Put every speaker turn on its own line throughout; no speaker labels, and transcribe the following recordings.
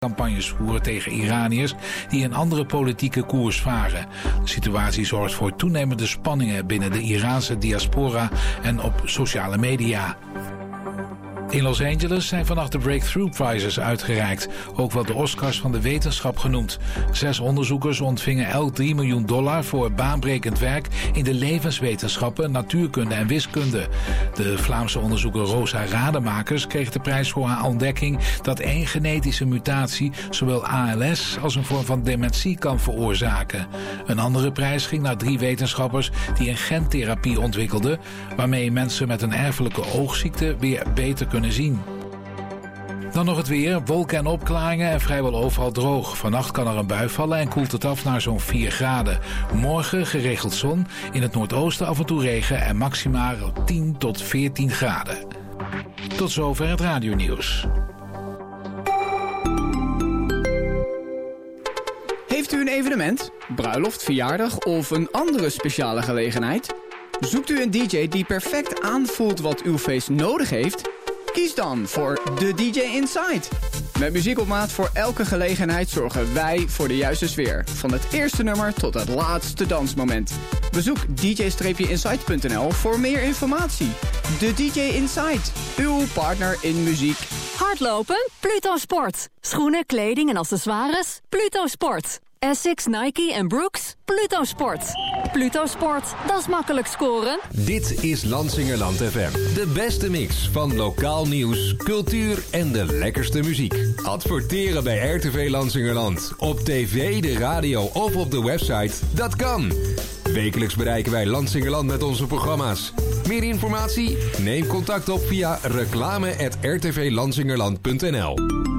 campagnes voeren tegen Iraniërs die een andere politieke koers varen. De situatie zorgt voor toenemende spanningen binnen de Iraanse diaspora en op sociale media. In Los Angeles zijn vannacht de Breakthrough Prizes uitgereikt, ook wel de Oscars van de wetenschap genoemd. 6 onderzoekers ontvingen elk $3 miljoen voor baanbrekend werk in de levenswetenschappen, natuurkunde en wiskunde. De Vlaamse onderzoeker Rosa Rademakers kreeg de prijs voor haar ontdekking dat 1 genetische mutatie zowel ALS als een vorm van dementie kan veroorzaken. Een andere prijs ging naar 3 wetenschappers die een gentherapie ontwikkelden, waarmee mensen met een erfelijke oogziekte weer beter kunnen zien. Dan nog het weer. Wolken en opklaringen en vrijwel overal droog. Vannacht kan er een bui vallen en koelt het af naar zo'n 4 graden. Morgen geregeld zon, in het noordoosten af en toe regen en maximaal 10 tot 14 graden. Tot zover het radionieuws.
Heeft u een evenement, bruiloft, verjaardag of een andere speciale gelegenheid? Zoekt u een DJ die perfect aanvoelt wat uw feest nodig heeft? Kies dan voor de DJ Inside. Met muziek op maat voor elke gelegenheid zorgen wij voor de juiste sfeer. Van het eerste nummer tot het laatste dansmoment. Bezoek dj-inside.nl voor meer informatie. De DJ Inside, uw partner in muziek.
Hardlopen? Pluto Sport. Schoenen, kleding en accessoires? Pluto Sport. Essex, Nike en Brooks? Pluto Sport. Pluto Sport, dat is makkelijk scoren.
Dit is Lansingerland FM. De beste mix van lokaal nieuws, cultuur en de lekkerste muziek. Adverteren bij RTV Lansingerland. Op tv, de radio of op de website. Dat kan. Wekelijks bereiken wij Lansingerland met onze programma's. Meer informatie? Neem contact op via reclame@rtvlansingerland.nl.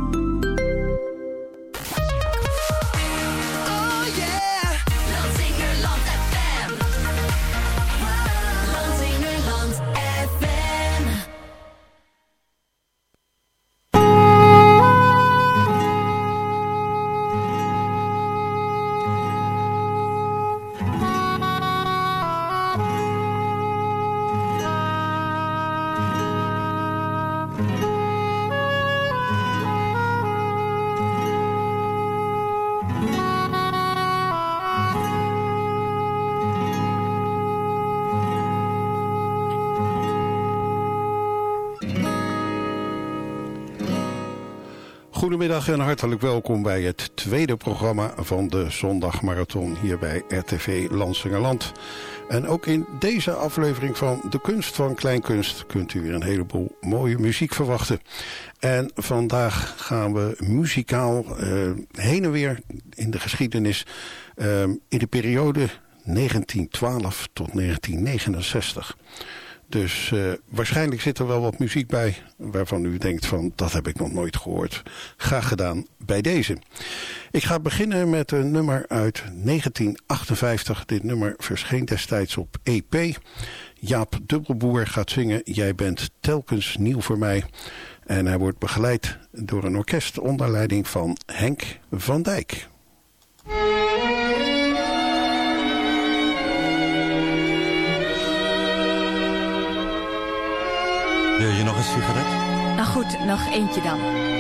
Goedemiddag en hartelijk welkom bij het tweede programma van de Zondagmarathon hier bij RTV Lansingerland. En ook in deze aflevering van De Kunst van Kleinkunst kunt u weer een heleboel mooie muziek verwachten. En vandaag gaan we muzikaal heen en weer in de geschiedenis in de periode 1912 tot 1969. Dus waarschijnlijk zit er wel wat muziek bij waarvan u denkt van dat heb ik nog nooit gehoord. Graag gedaan bij deze. Ik ga beginnen met een nummer uit 1958. Dit nummer verscheen destijds op EP. Jaap Dubbelboer gaat zingen Jij bent telkens nieuw voor mij. En hij wordt begeleid door een orkest onder leiding van Henk van Dijk.
Wil je nog een sigaret?
Nou goed, nog eentje dan.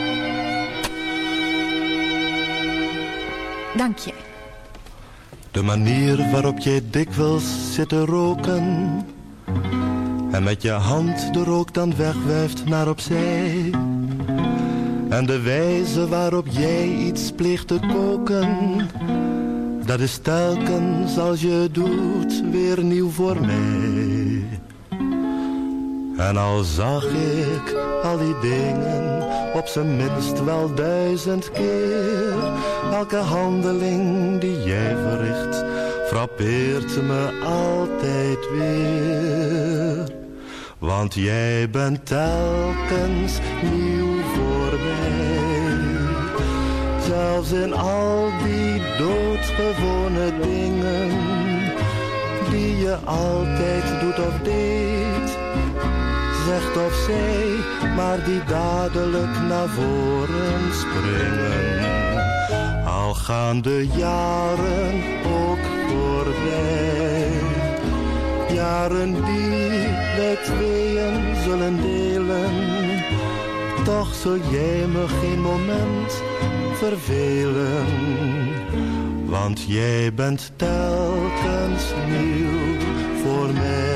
Dank je.
De manier waarop jij dikwijls zit te roken en met je hand de rook dan wegwuift naar opzij. En de wijze waarop jij iets pleegt te koken, dat is telkens als je doet weer nieuw voor mij. En al zag ik al die dingen op zijn minst wel 1000 keer, elke handeling die jij verricht frappeert me altijd weer. Want jij bent telkens nieuw voor mij. Zelfs in al die doodgewone dingen die je altijd doet of deed, zegt of zij, maar die dadelijk naar voren springen. Al gaan de jaren ook voorbij, jaren die wij tweeën zullen delen. Toch zul jij me geen moment vervelen, want jij bent telkens nieuw voor mij.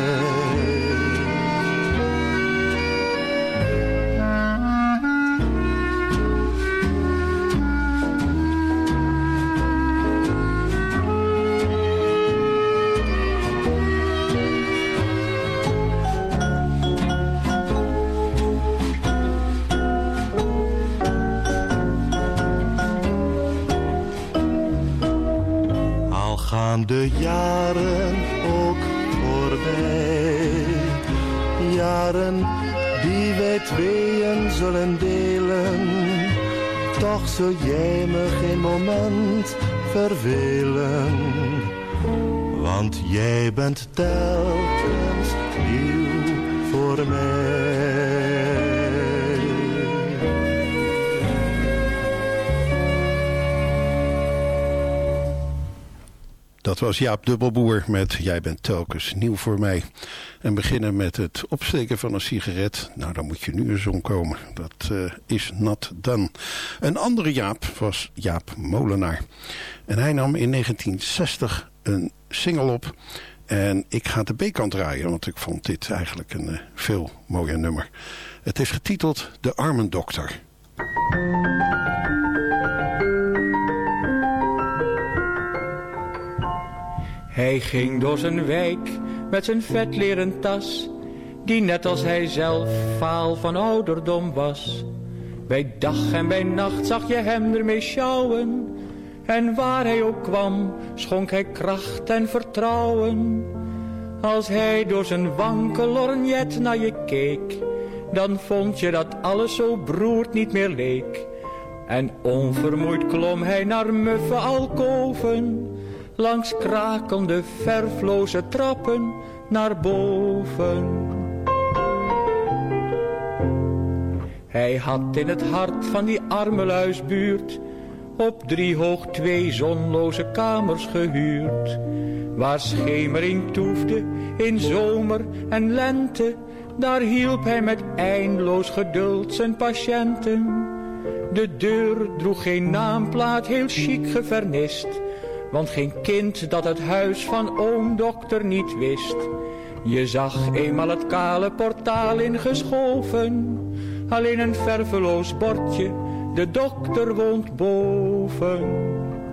Gaan de jaren ook voorbij, jaren die wij tweeën zullen delen, toch zul jij me geen moment vervelen, want jij bent telkens nieuw voor mij.
Dat was Jaap Dubbelboer met Jij bent telkens nieuw voor mij. En beginnen met het opsteken van een sigaret. Nou, dan moet je nu eens omkomen. Dat is not done. Een andere Jaap was Jaap Molenaar. En hij nam in 1960 een single op. En ik ga de B-kant draaien, want ik vond dit eigenlijk een veel mooier nummer. Het is getiteld De Armendokter.
Hij ging door zijn wijk met zijn vetleren tas, die net als hij zelf vaal van ouderdom was. Bij dag en bij nacht zag je hem ermee sjouwen, en waar hij ook kwam schonk hij kracht en vertrouwen. Als hij door zijn wankel lorgnet naar je keek, dan vond je dat alles zo beroerd niet meer leek. En onvermoeid klom hij naar muffe alkoven, langs krakende, verfloze trappen naar boven. Hij had in het hart van die armeluisbuurt op 3 hoog 2 zonloze kamers gehuurd, waar schemering toefde in zomer en lente. Daar hielp hij met eindeloos geduld zijn patiënten. De deur droeg geen naamplaat, heel chic gevernist, want geen kind dat het huis van oom dokter niet wist. Je zag eenmaal het kale portaal ingeschoven, alleen een verveloos bordje, de dokter woont boven.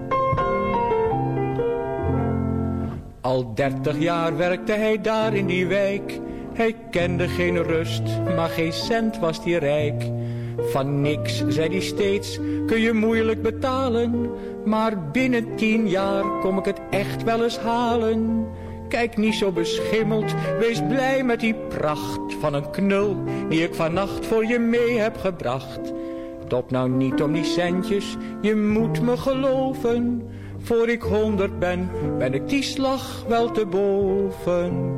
Al 30 jaar werkte hij daar in die wijk. Hij kende geen rust, maar geen cent was hij rijk. Van niks, zei hij steeds, kun je moeilijk betalen, maar binnen 10 jaar kom ik het echt wel eens halen. Kijk niet zo beschimmeld, wees blij met die pracht van een knul die ik vannacht voor je mee heb gebracht. Top nou niet om die centjes, je moet me geloven. Voor ik 100 ben, ben ik die slag wel te boven.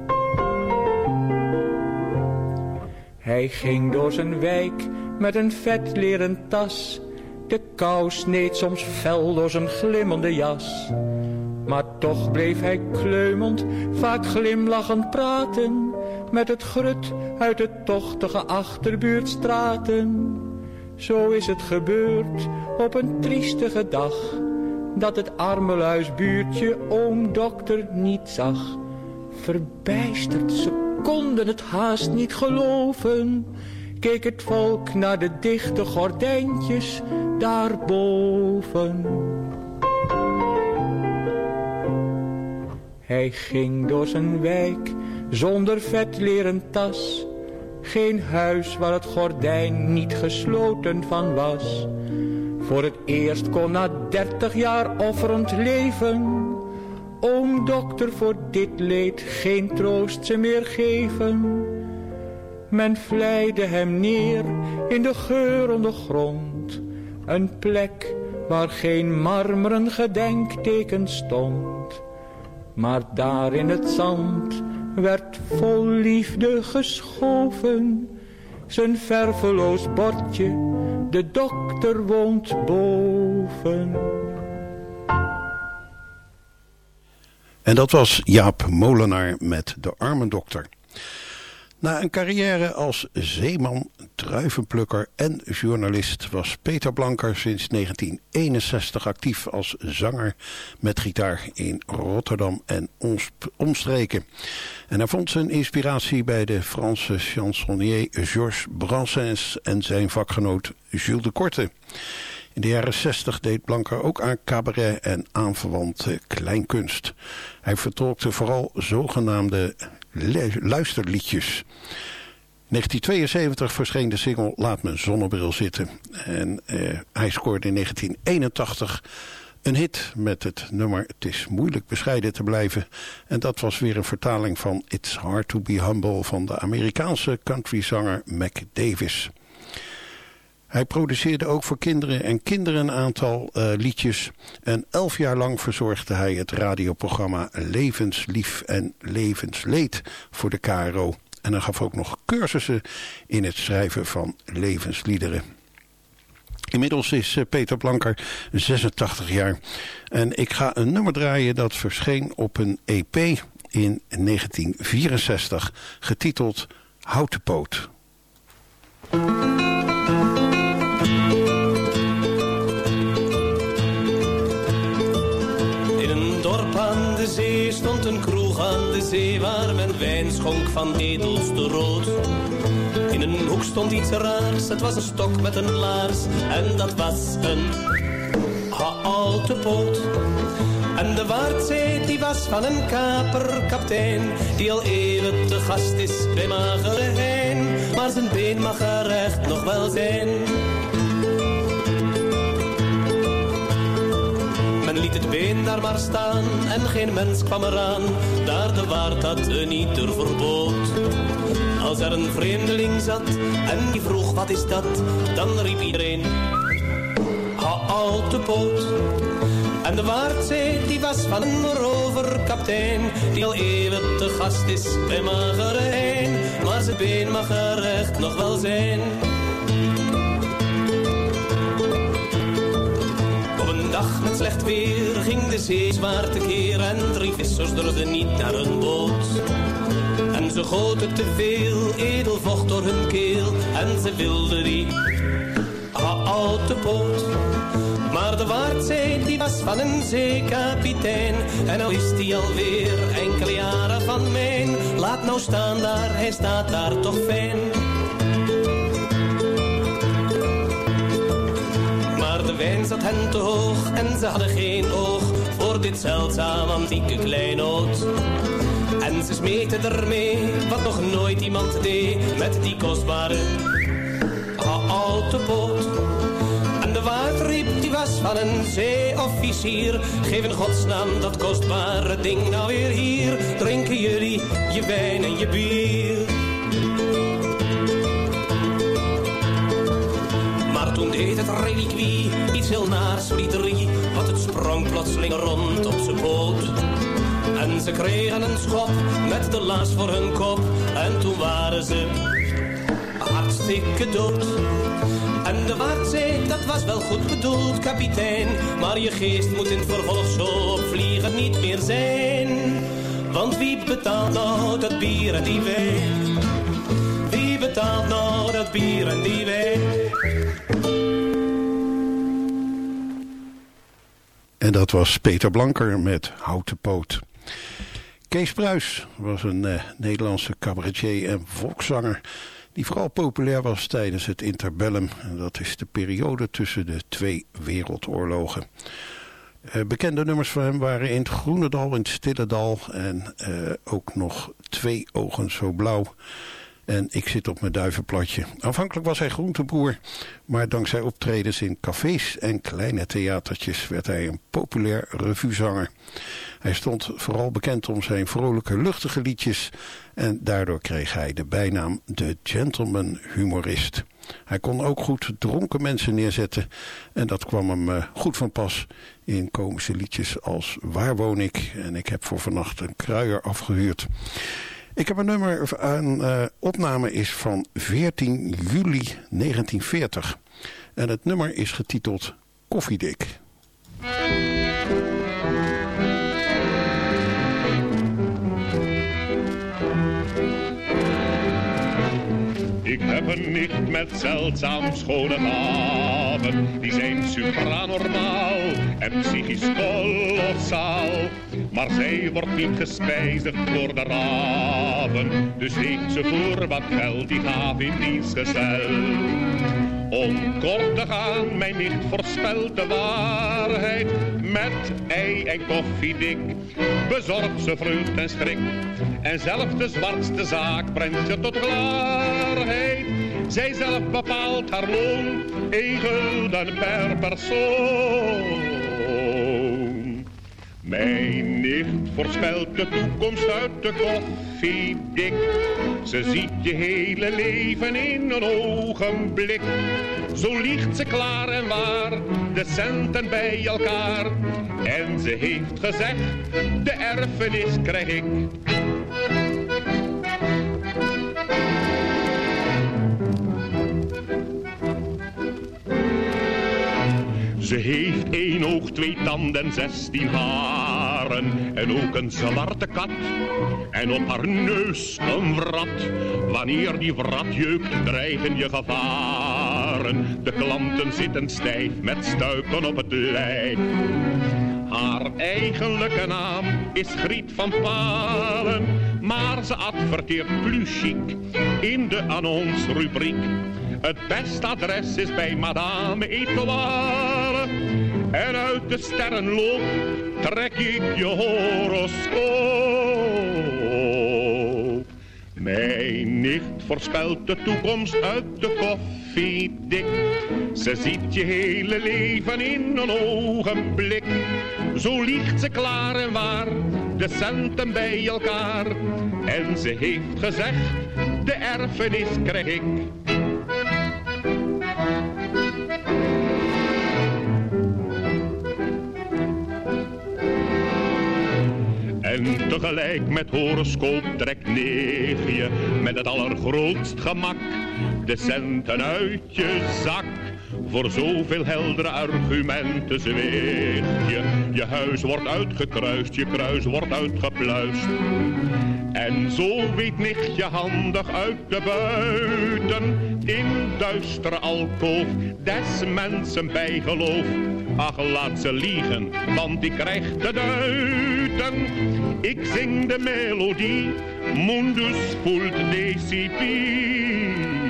Hij ging door zijn wijk met een vetleren tas. De kou sneed soms fel door zijn glimmende jas. Maar toch bleef hij kleumend, vaak glimlachend praten met het grut uit de tochtige achterbuurtstraten. Zo is het gebeurd op een triestige dag, dat het armeluisbuurtje oom dokter niet zag. Verbijsterd, ze konden het haast niet geloven, keek het volk naar de dichte gordijntjes daarboven. Hij ging door zijn wijk zonder vetleren tas, geen huis waar het gordijn niet gesloten van was. Voor het eerst kon na 30 jaar offerend leven oom dokter voor dit leed geen troost ze meer geven. Men vleide hem neer in de geurende grond, een plek waar geen marmeren gedenkteken stond. Maar daar in het zand werd vol liefde geschoven, zijn verveloos bordje, de dokter woont boven.
En dat was Jaap Molenaar met De Armendokter. Na een carrière als zeeman, druivenplukker en journalist was Peter Blanker sinds 1961 actief als zanger met gitaar in Rotterdam en omstreken. En hij vond zijn inspiratie bij de Franse chansonnier Georges Brassens en zijn vakgenoot Jules de Korte. In de jaren 60 deed Blanker ook aan cabaret en aanverwante kleinkunst. Hij vertolkte vooral zogenaamde luisterliedjes. In 1972 verscheen de single Laat mijn zonnebril zitten. En hij scoorde in 1981 een hit met het nummer Het is moeilijk bescheiden te blijven. En dat was weer een vertaling van It's Hard to be Humble van de Amerikaanse countryzanger Mac Davis. Hij produceerde ook voor kinderen een aantal liedjes. En 11 jaar lang verzorgde hij het radioprogramma Levenslief en Levensleed voor de KRO. En hij gaf ook nog cursussen in het schrijven van levensliederen. Inmiddels is Peter Blanker 86 jaar. En ik ga een nummer draaien dat verscheen op een EP in 1964. Getiteld Houten Poot.
Aan de zee stond een kroeg aan de zee waar men wijn schonk van edelste rood. In een hoek stond iets raars, het was een stok met een laars en dat was een houten poot. En de Waardzee die was van een kaperkaptein die al eeuwen te gast is bij Magere Hein, maar zijn been mag er echt nog wel zijn. Men liet het been daar maar staan en geen mens kwam eraan, daar de waard dat een ieder verbood. Als er een vreemdeling zat en die vroeg wat is dat, dan riep iedereen houten poot. En de Waardzee die was van een roverkaptein die al eeuwen te gast is bij Magere Hein, maar zijn been mag er echt nog wel zijn. Dag met slecht weer ging de zee zwaar tekeer en 3 vissers durfden niet naar hun boot. En ze goten te veel edel vocht door hun keel en ze wilden die houten poot. Maar de Waardzee die was van een zeekapitein en nou is die alweer enkele jaren van mijn. Laat nou staan daar, hij staat daar toch fijn. De wijn zat hen te hoog en ze hadden geen oog voor dit zeldzaam antieke kleinood. En ze smeten ermee wat nog nooit iemand deed met die kostbare houten poot. En de waterriep die was van een zeeofficier, geef in godsnaam dat kostbare ding nou weer hier. Drinken jullie je wijn en je bier. Toen deed het reliquie iets heel naars liederie, want het sprong plotseling rond op zijn poot. En ze kregen een schop met de laars voor hun kop en toen waren ze hartstikke dood. En de Waardzee, dat was wel goed bedoeld, kapitein, maar je geest moet in het vervolg zo op vliegen niet meer zijn. Want wie betaalt nou dat bier en die wijn? Wie betaalt nou dat bier en die wijn?
En dat was Peter Blanker met Houten Poot. Kees Pruis was een Nederlandse cabaretier en volkszanger die vooral populair was tijdens het interbellum. En dat is de periode tussen de 2 wereldoorlogen. Bekende nummers van hem waren In het Groene Dal, In het Stille Dal en ook nog 2 ogen zo blauw. En Ik zit op mijn duivenplatje. Aanvankelijk was hij groenteboer, maar dankzij optredens in cafés en kleine theatertjes werd hij een populair revuezanger. Hij stond vooral bekend om zijn vrolijke, luchtige liedjes en daardoor kreeg hij de bijnaam de gentleman humorist. Hij kon ook goed dronken mensen neerzetten en dat kwam hem goed van pas in komische liedjes als Waar woon ik? En Ik heb voor vannacht een kruier afgehuurd. Ik heb een nummer, een opname is van 14 juli 1940. En het nummer is getiteld Koffiedik.
met zeldzaam schone gaven. Die zijn supranormaal en psychisch kolossaal. Maar zij wordt niet gespijzigd door de raven. Dus heeft ze voor wat geld die gaaf in dienst gesteld. Om kort te gaan, mijn nicht voorspelt de waarheid. Met ei en koffiedik bezorgt ze vreugd en schrik. En zelfs de zwartste zaak brengt ze tot klaarheid. Zij zelf bepaalt haar loon, 1 gulden per persoon. Mijn nicht voorspelt de toekomst uit de koffiedik. Ze ziet je hele leven in een ogenblik. Zo liegt ze klaar en waar, de centen bij elkaar. En ze heeft gezegd, de erfenis krijg ik. Ze heeft 1 oog, 2 tanden, 16 haren. En ook een zwarte kat. En op haar neus een wrat. Wanneer die wrat jeukt, dreigen je gevaren. De klanten zitten stijf met stuipen op het lijf. Haar eigenlijke naam is Griet van Palen. Maar ze adverteert plus chic in de annonsrubriek. Het beste adres is bij Madame Etoile. En uit de sterrenloop trek ik je horoscoop. Mijn nicht voorspelt de toekomst uit de koffiedik. Ze ziet je hele leven in een ogenblik. Zo liegt ze klaar en waar, de centen bij elkaar. En ze heeft gezegd, de erfenis krijg ik. En tegelijk met horoscoop trekt neefje met het allergrootst gemak de centen uit je zak. Voor zoveel heldere argumenten zweeg je. Je huis wordt uitgekruist, je kruis wordt uitgepluist. En zo weet nichtje handig uit de buiten, in duistere alkoof, des mensen bijgeloof. Ach, laat ze liegen, want die krijgt de duiten. Ik zing de melodie, Mundus vult decipi.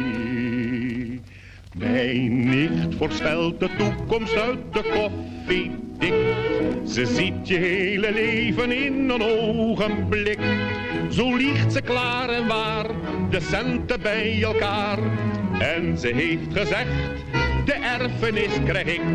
Mijn nicht voorspelt de toekomst uit de koffiedik. Ze ziet je hele leven in een ogenblik. Zo liegt ze klaar en waar, de centen bij elkaar. En ze heeft gezegd, de erfenis krijg ik.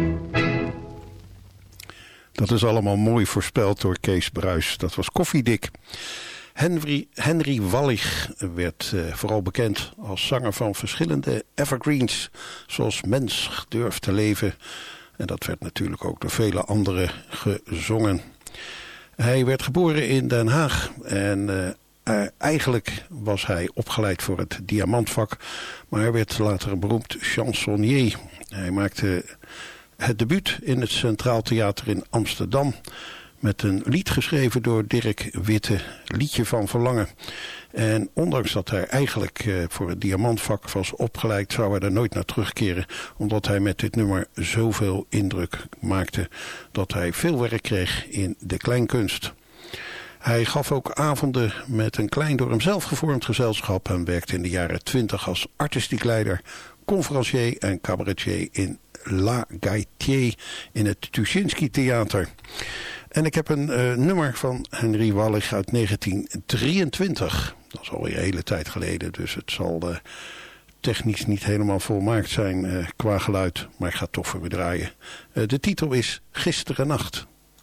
Dat is allemaal mooi voorspeld door Kees Bruis. Dat was koffiedik. Henry Wallig werd vooral bekend als zanger van verschillende evergreens, zoals Mens durft te leven. En dat werd natuurlijk ook door vele anderen gezongen. Hij werd geboren in Den Haag en eigenlijk was hij opgeleid voor het diamantvak, maar hij werd later een beroemd chansonnier. Hij maakte het debuut in het Centraal Theater in Amsterdam met een lied geschreven door Dirk Witte, Liedje van Verlangen. En ondanks dat hij eigenlijk voor het diamantvak was opgeleid, zou hij er nooit naar terugkeren, omdat hij met dit nummer zoveel indruk maakte dat hij veel werk kreeg in de kleinkunst. Hij gaf ook avonden met een klein door hem zelf gevormd gezelschap en werkte in de jaren 20 als artistiek leider, conferencier en cabaretier in La Gaîté in het Tuschinski Theater. En ik heb een nummer van Henry Wallig uit 1923. Dat is alweer een hele tijd geleden, dus het zal technisch niet helemaal volmaakt zijn qua geluid. Maar ik ga het toch voor u draaien. De titel is Gisterennacht.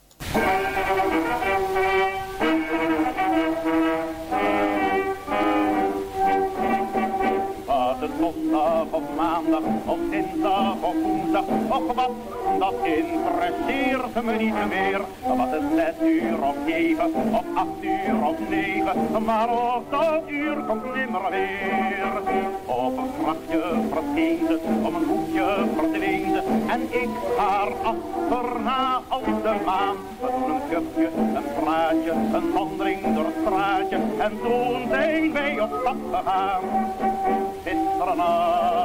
Zondag of maandag of dinsdag of woensdag, och wat, dat interesseert me niet meer. Wat het 6 uur of 7 of 8 uur of 9, maar of dat uur komt nimmer weer. Op een vrachtje verscheen ze, op een hoekje verdween ze, en ik haar achterna als de maan. We doen een kuchje, een praatje, een wandeling door het straatje, en toen zijn wij op stap gegaan. Gisterennacht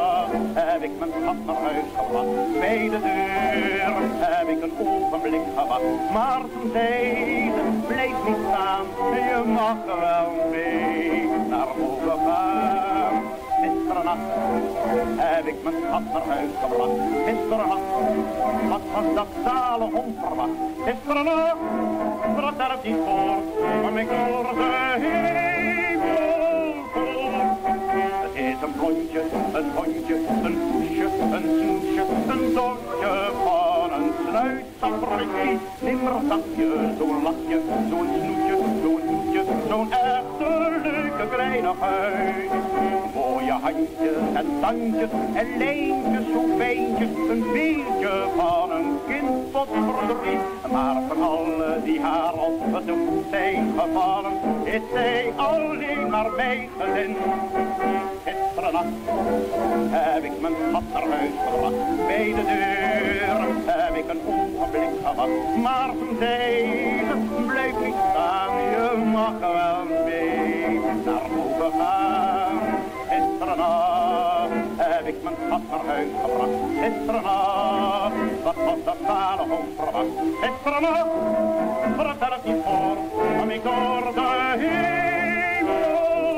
heb ik mijn schat naar huis gebracht. Bij de deur heb ik een ogenblik gewacht. Maar toen zei ze, blijf niet staan, je mag wel mee naar boven gaan. Gisterennacht heb ik mijn schat naar huis gebracht. Gisterennacht, wat was dat zalig onverwacht. Gisterennacht, vertel het niet voor, kwam ik door de hemel. Het is een blondje, een hondje, een poesje, een snoesje, een zoontje van een snuitsafrikkie. Nimmer zag je zo'n lachje, zo'n snoetje, zo'n hoedje, zo'n echte leuke kleinigheid. Mooie handjes en tandjes en lijntjes, zo fijntjes, een beeldje van een kind tot verdriet. Maar van alle die haar op de voet zijn gevallen, is zij alleen maar mijn gezin. Gisterennacht heb ik mijn schat naar huis gebracht. Bij de deur heb ik een ogenblik gewacht. Maar toen zei ze, blijf niet staan, je mag wel mee naar boven gaan. Gisterennacht heb ik mijn schat naar huis gebracht. Gisterennacht, wat was dat zalig onverwacht. Gisterennacht, vertel het niet voor, kwam ik door de hemel.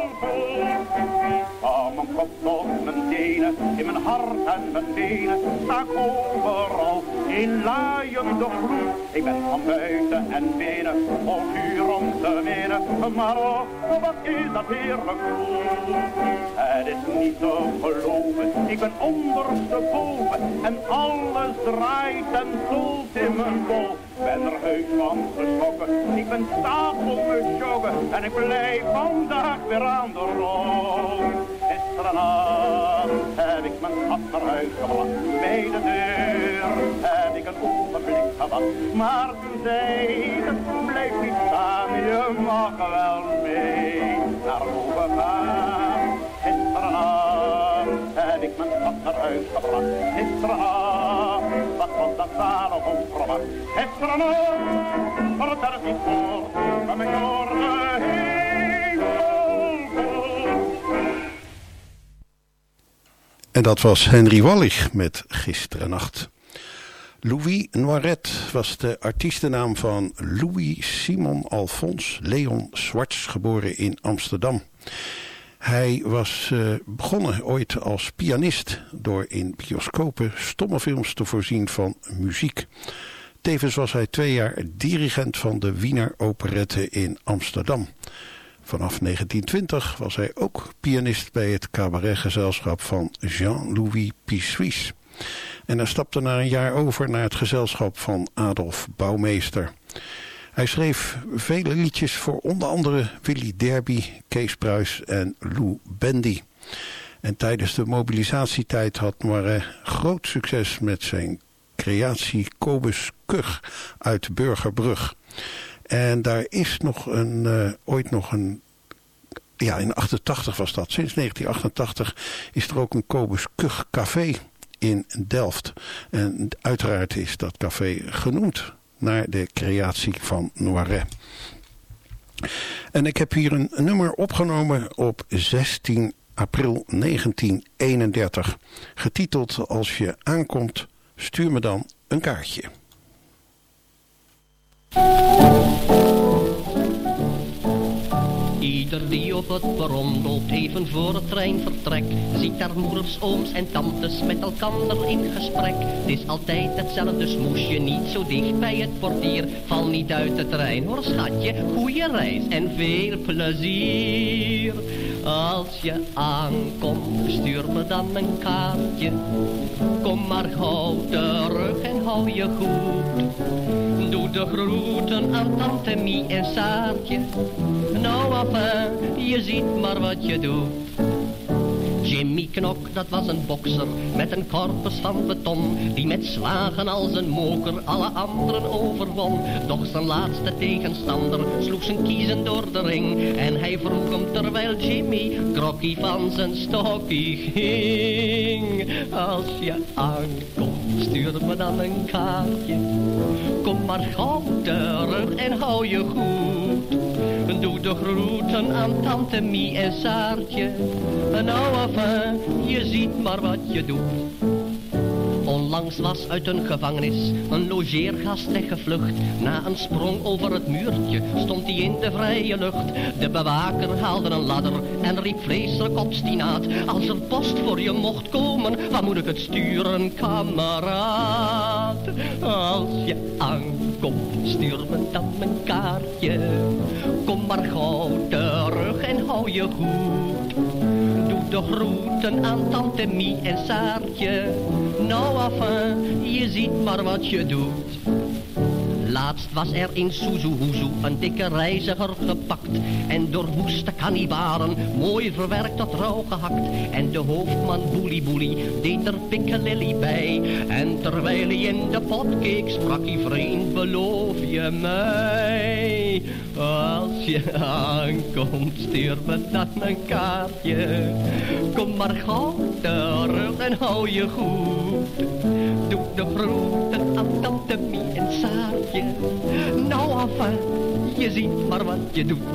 Van mijn kop tot mijn tenen, in mijn hart en mijn benen, sta ik overal in laaiende gloed. Ik ben van buiten en binnen, vol vuur om te winnen, maar oh, wat is dat heerlijk goed. Het is niet te geloven, ik ben ondersteboven en alles draait en zult in mijn bol. Ben er heus van geschrokken, ik ben stapelbeschokken en ik blijf vandaag weer aan de rol. Gisterennacht heb ik mijn schat naar huis gebracht. Bij de deur heb ik een ogenblik gewacht. Maar toen zei ze, blijf niet staan, je mag wel mee naar boven gaan. Gisterennacht heb ik mijn schat naar huis gebracht. Gisterennacht, wat was dat zalig onverwacht. Gisterennacht, vertel het niet voor, kwam ik door de hemel.
En dat was Henry Wallich met Gisterennacht. Louis Noiret was de artiestennaam van Louis Simon Alphonse Leon Swartz, geboren in Amsterdam. Hij was begonnen ooit als pianist door in bioscopen stomme films te voorzien van muziek. Tevens was hij 2 jaar dirigent van de Wiener Operette in Amsterdam. Vanaf 1920 was hij ook pianist bij het cabaretgezelschap van Jean-Louis Pissuis. En hij stapte na een jaar over naar het gezelschap van Adolf Bouwmeester. Hij schreef vele liedjes voor onder andere Willy Derby, Kees Pruis en Lou Bendy. En tijdens de mobilisatietijd had Noiret groot succes met zijn creatie Kobus Kug uit Burgerbrug. En daar is nog ooit nog een, ja, in 88 was dat. Sinds 1988 is er ook een Kobus Kug café in Delft. En uiteraard is dat café genoemd naar de creatie van Noiret. En ik heb hier een nummer opgenomen op 16 april 1931. Getiteld Als je aankomt, stuur me dan een kaartje.
Ieder die op het perron loopt even voor het treinvertrek, ziet daar moeders, ooms en tantes met elkander in gesprek. Het is altijd hetzelfde smoesje, niet zo dicht bij het portier. Val niet uit de trein, hoor schatje, goeie reis en veel plezier. Als je aankomt, stuur me dan een kaartje. Kom maar gauw terug en hou je goed. Doe de groeten aan tante Mie en Saartje. Nou enfin, je ziet maar wat je doet. Jimmy Knok, dat was een bokser met een korpus van beton, die met slagen als een moker alle anderen overwon. Doch zijn laatste tegenstander sloeg zijn kiezen door de ring, en hij vroeg hem terwijl Jimmy krokkie van zijn stokkie ging. Als je aankomt, stuur me dan een kaartje. Kom maar gauw terug en hou je goed. Doe de groeten aan tante Mie en Saartje. Nou enfin, je ziet maar wat je doet. Onlangs was uit een gevangenis een logeergast weggevlucht. Na een sprong over het muurtje stond hij in de vrije lucht. De bewaker haalde een ladder en riep vreselijk obstinaat. Als er post voor je mocht komen, waar moet ik het sturen, kameraad? Als je aankomt, stuur me dan een kaartje. Kom maar gauw terug en hou je goed. Doe de groeten aan tante Mie en Saartje. Nou enfin, je ziet maar wat je doet. Laatst was er in Suzuhuzu een dikke reiziger gepakt en door woeste kannibalen mooi verwerkt tot rauw gehakt. En de hoofdman Boelie Boelie deed er piccalilli bij. En terwijl hij in de pot keek sprak hij: vriend, beloof je mij, als je aankomt stuur me dan een kaartje. Kom maar gauw terug en hou je goed. Doe de groeten aan tante Mie en Saartje. Nou enfin, je ziet maar wat je doet.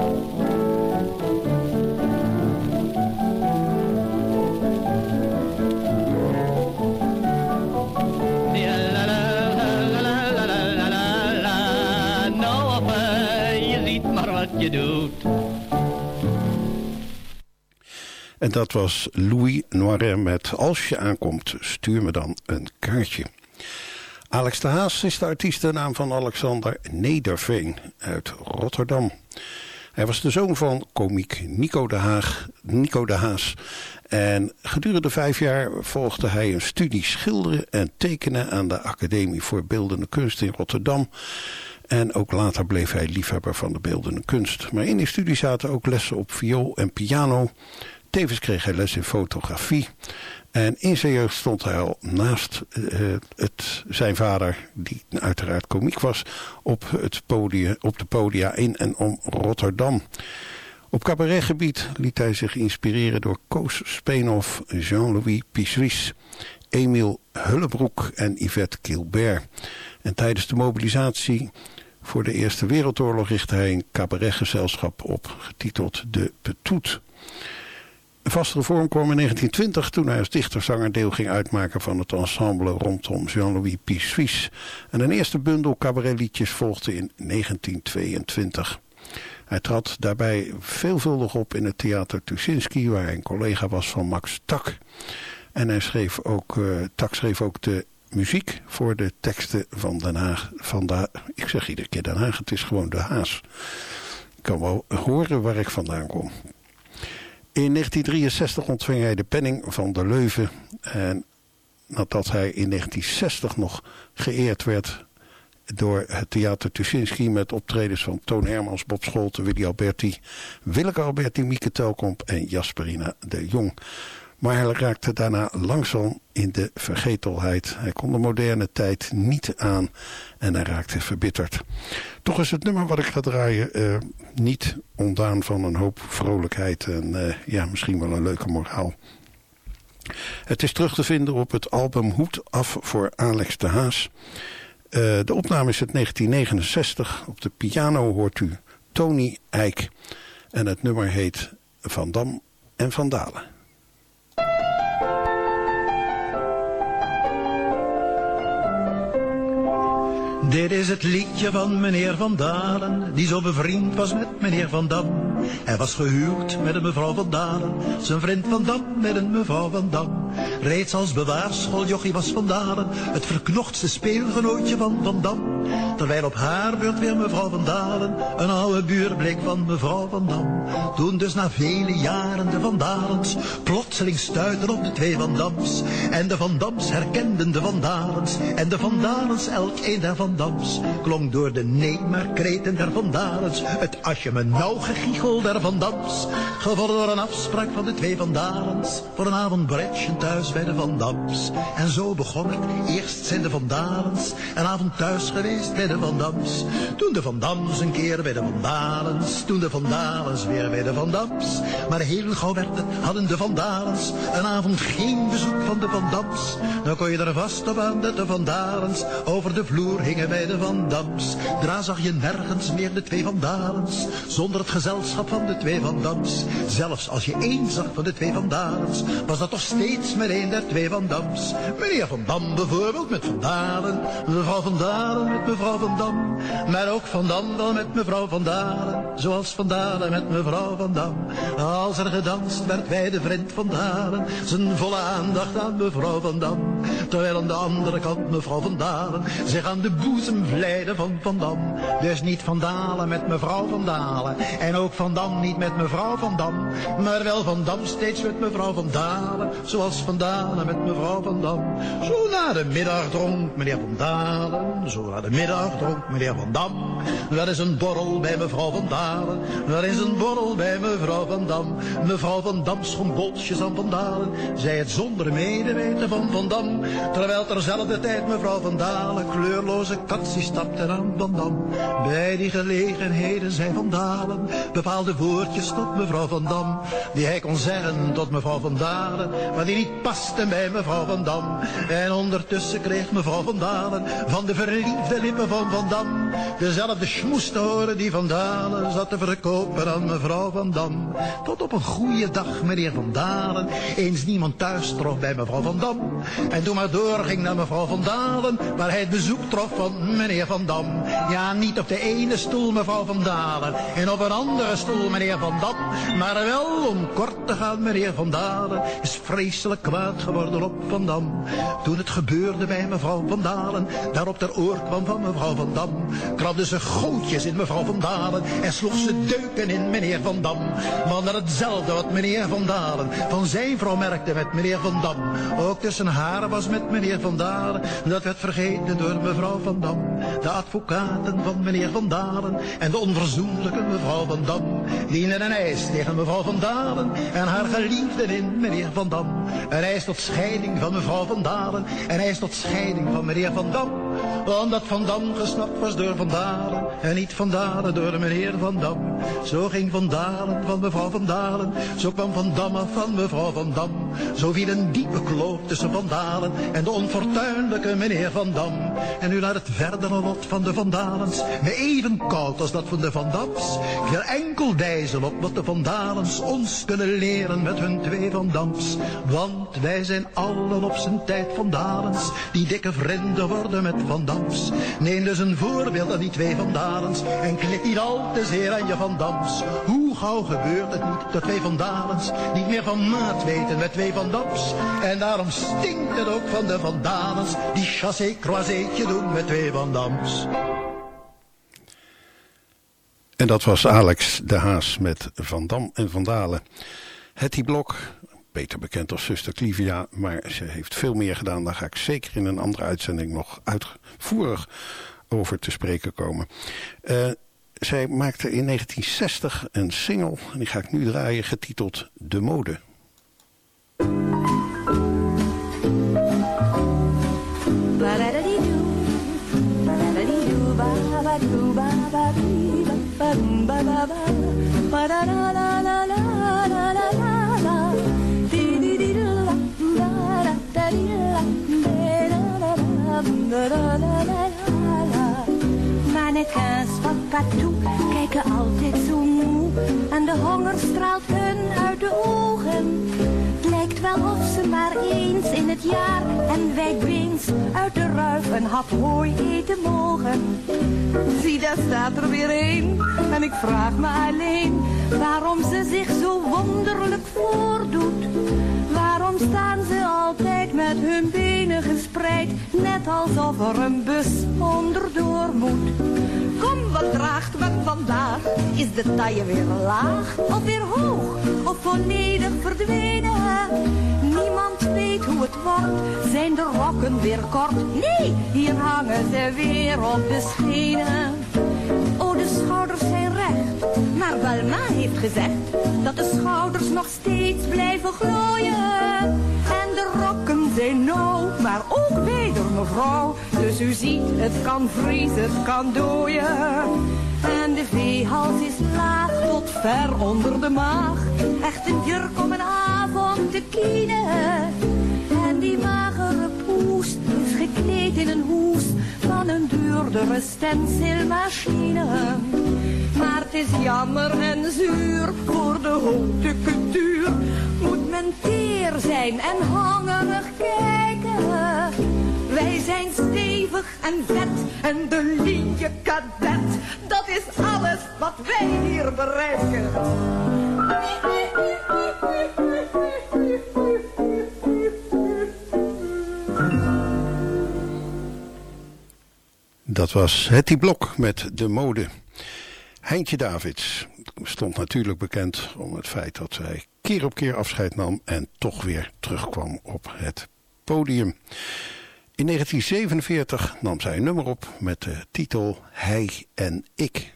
Nou enfin, je ziet maar wat je doet.
En dat was Louis Noiret met Als je aankomt, stuur me dan een kaartje. Alex de Haas is de artiestennaam van Alexander Nederveen uit Rotterdam. Hij was de zoon van komiek Nico de Haas. En gedurende 5 jaar volgde hij een studie schilderen en tekenen aan de Academie voor Beeldende Kunst in Rotterdam. En ook later bleef hij liefhebber van de beeldende kunst. Maar in die studie zaten ook lessen op viool en piano. Tevens kreeg hij les in fotografie. En in zijn jeugd stond hij al naast zijn vader, die uiteraard komiek was, op de podia in en om Rotterdam. Op cabaretgebied liet hij zich inspireren door Koos Speenhoff, Jean-Louis Pissuis, Emiel Hullebroek en Yvette Gilbert. En tijdens de mobilisatie voor de Eerste Wereldoorlog richtte hij een cabaretgezelschap op, getiteld De Petoet. Een vastere vorm kwam in 1920 toen hij als dichterzanger deel ging uitmaken van het ensemble rondom Jean-Louis Pissuis. En een eerste bundel cabaretliedjes volgde in 1922. Hij trad daarbij veelvuldig op in het Theater Tuschinski, waar hij een collega was van Max Tak. En hij schreef Tak schreef ook de muziek voor de teksten van Den Haag. Ik zeg iedere keer Den Haag, het is gewoon De Haas. Ik kan wel horen waar ik vandaan kom. In 1963 ontving hij de penning van de Leuven. En nadat hij in 1960 nog geëerd werd door het Theater Tuschinski met optredens van Toon Hermans, Bob Scholten, Willy Alberti, Willeke Alberti, Mieke Telkamp en Jasperina de Jong. Maar hij raakte daarna langzaam in de vergetelheid. Hij kon de moderne tijd niet aan en hij raakte verbitterd. Toch is het nummer wat ik ga draaien niet ontdaan van een hoop vrolijkheid en misschien wel een leuke moraal. Het is terug te vinden op het album Hoed af voor Alex de Haas. De opname is uit 1969. Op de piano hoort u Tony Eijk. En het nummer heet Van Dam en Van Dalen.
Dit is het liedje van meneer Van Dalen, die zo bevriend was met meneer Van Dam. Hij was gehuwd met een mevrouw Van Dalen, zijn vriend Van Dam met een mevrouw Van Dam. Reeds als bewaarschooljochie was Van Dalen het verknochtste speelgenootje van Van Dam. Terwijl op haar beurt weer mevrouw Van Dalen een oude buur bleek van mevrouw Van Dam. Toen dus na vele jaren de Van Dalens plotseling stuitten op de twee Van Dams. En de Van Dams herkenden de Van Dalens en de Van Dalens elk een der Van Dams. Klonk door de nee maar kreten der Van Dalens het als je me nou gegiegel der Van Dams. Gevolgd door een afspraak van de twee Van Dalens voor een avond bridge, een avond thuis bij de Van Dams. En zo begon het. Eerst zijn de Van Dalens een avond thuis geweest bij de Van Dams. Toen de Van Dams een keer bij de Van Dalens. Toen de Van Dalens weer bij de Van Dams. Maar heel gauw werd het, hadden de Van Dalens een avond geen bezoek van de Van Dams. Dan kon je er vast op aan dat de Van Dalens over de vloer hingen bij de Van Dams. Daar zag je nergens meer de twee Van Dalens, zonder het gezelschap van de twee Van Dams. Zelfs als je één zag van de twee Van Dalens, was dat toch steeds met één der twee Van Dams. Meneer Van Dam bijvoorbeeld met Van Dalen, mevrouw Van Dalen met mevrouw Van Dam. Maar ook Van Dam wel met mevrouw Van Dalen, zoals Van Dalen met mevrouw Van Dam. Als er gedanst werd bij de vriend Van Dalen, zijn volle aandacht aan mevrouw Van Dam. Terwijl aan de andere kant mevrouw Van Dalen zich aan de boezem vleide van Van Dam. Dus niet Van Dalen met mevrouw Van Dalen en ook Van Dam niet met mevrouw Van Dam, maar wel Van Dam steeds met mevrouw Van Dalen, zoals Van Dalen met mevrouw Van Dam. Zo na de middag dronk meneer Van Dalen, zo na de middag dronk meneer Van Dam. Wel is een borrel bij mevrouw Van Dalen, wel is een borrel bij mevrouw Van Dam. Mevrouw Van Dam schonk bolsjes aan Van Dalen, zij het zonder medeweten van Van Dam. Terwijl terzelfde tijd mevrouw Van Dalen kleurloze katsie stapte aan Van Dam. Bij die gelegenheden zei Van Dalen bepaalde woordjes tot mevrouw Van Dam, die hij kon zeggen tot mevrouw Van Dalen, maar die niet pasten bij mevrouw Van Dam. En ondertussen kreeg mevrouw Van Dalen van de verliefde lippen van Van Dam dezelfde schmoes te horen die Van Dalen zat te verkopen aan mevrouw Van Dam. Tot op een goede dag meneer Van Dalen eens niemand thuis trof bij mevrouw Van Dam. En toen maar doorging naar mevrouw Van Dalen, waar hij het bezoek trof van meneer Van Dam. Ja, niet op de ene stoel mevrouw Van Dalen en op een andere stoel meneer Van Dam, maar wel om kort te gaan meneer Van Dalen is vreselijk kwaad geworden op Van Dam. Toen het gebeurde bij mevrouw Van Dalen, daarop ter oor kwam van mevrouw Van Dam, krabde ze gootjes in mevrouw Van Dalen en sloeg ze deuken in meneer Van Dam. Maar hetzelfde wat meneer Van Dalen van zijn vrouw merkte met meneer Van Dam, ook tussen haar was met meneer Van Dalen, dat werd vergeten door mevrouw Van Dam. De advocaten van meneer Van Dalen en de onverzoenlijke mevrouw Van Dam dienden een eis tegen mevrouw Van Dalen en haar geliefden in meneer Van Dam. Een eis tot scheiding van mevrouw Van Dalen, een eis tot scheiding van meneer Van Dam, omdat Van Dam gesnapt was door Van Dalen en niet Van Dalen door meneer Van Dam. Zo ging Van Dalen van mevrouw Van Dalen, zo kwam Van Dam af van mevrouw Van Dam. Zo viel een diepe kloof tussen Van Dalen en de onfortuinlijke meneer Van Dam. En nu laat het verdere lot van de Van Dalens me even koud als dat van de Van Dams. Ik wil enkel wijzen op wat de Van Dalens ons kunnen leren met hun twee Van Dams. Want wij zijn allen op zijn tijd Van Dalens, die dikke vrienden worden met Van Dams. Neem dus een voorbeeld aan die twee Van Dalens en klik niet al te zeer aan je Van Dams. Hoe gauw gebeurt het niet dat twee Van Dalens niet meer van maat weten met twee Van Dams. En daarom stinkt het ook van de Van Dalens die chassé-croiséetje doen met twee Van Dams.
En dat was Alex de Haas met Van Dam en Van Dalen. Hetty Blok, beter bekend als zuster Clivia, maar ze heeft veel meer gedaan. Daar ga ik zeker in een andere uitzending nog uitvoerig over te spreken komen. Zij maakte in 1960 een single, en die ga ik nu draaien, getiteld De Mode.
Mannequins van katoen kijken altijd zo moe en de honger straalt hun uit de ogen. Het lijkt wel of ze maar eens in het jaar en wijdbeens uit de ruif een hap hooi eten mogen. Zie, daar staat er weer een en ik vraag me alleen waarom ze zich zo wonderlijk voordoet. Waarom staan ze altijd met hun benen gespreid, net alsof er een bus onderdoor moet? Kom, wat draagt men vandaag? Is de taille weer laag of weer hoog of volledig verdwenen? Niemand weet hoe het wordt, zijn de rokken weer kort? Nee, hier hangen ze weer op de schenen. Oh, de schouders zijn recht, maar Wel, ma heeft gezegd dat de schouders nog steeds blijven glooien. En de rokken zijn nauw, maar ook wijder, mevrouw. Dus u ziet, het kan vriezen, het kan dooien. En de veehals is laag tot ver onder de maag. Echt een jurk om een avond te kienen. En die magere poes is gekleed in een hoes van een duurdere stencilmachine. Maar het is jammer en zuur, voor de haute couture moet men teer zijn en hongerig kijken. Wij zijn stevig en vet en de linie kadet, dat is alles wat wij hier bereiken.
Dat was Hetty Blok met De Mode. Heintje Davids stond natuurlijk bekend om het feit dat zij keer op keer afscheid nam en toch weer terugkwam op het podium. In 1947 nam zij een nummer op met de titel Hij en Ik.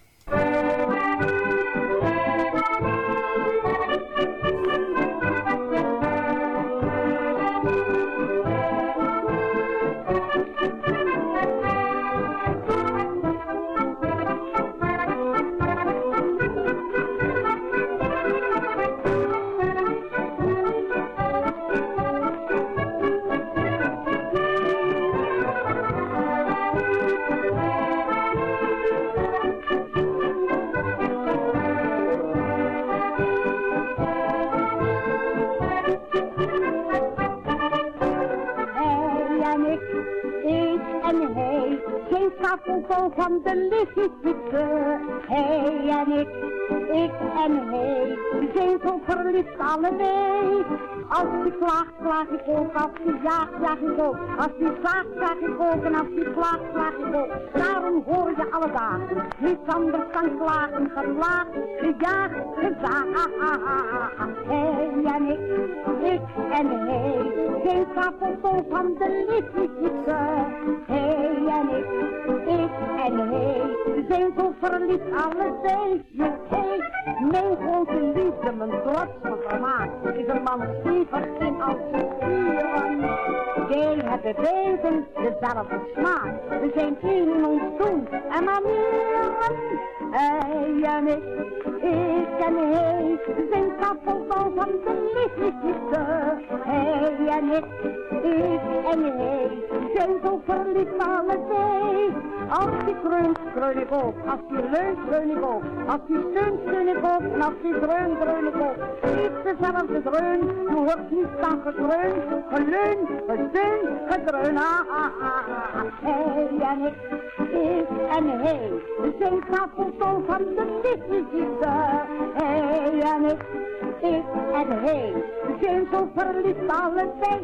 Van de lichtjes, hij en ik en hij, we zijn zo verliefd allebei. Als die klaagt, klaag ik ook, als die jaagt, jaag ik ook. Als die zaagt, zaag ik ook, en als die klaagt, klaag ik ook. Daarom hoor je alle dagen, niets anders dan klagen, geklaagd, gejaagd, gezaagd. Hij en ik en hij, zijn stapel van de lichtjes, hij en ik en hij, we zijn zo verliefd allebei. Hey, mijn grote liefde, mijn trots, mijn vermaak, is een man stevig in als spieren. Wij hebben beiden dezelfde smaak, we zijn één in ons doen en manieren. Hij en ik en hij, we zijn stapelval van de liefde. Hij en ik en hij, we zijn zo verliefd allebei. Als die kreunt, kreun ik ook. Als die leunt, kreun ik ook. Als die steunt, steun ik ook. En als die dreunt, dreun ik ook. Niet dezelfde dreun, je hoort niet dan gekreun. Geleun, gesteun, gedreun. Hij en ik en hij. We zijn stapeltol van de liefde. Hij en ik en hij. We zijn zo verliefd allebei.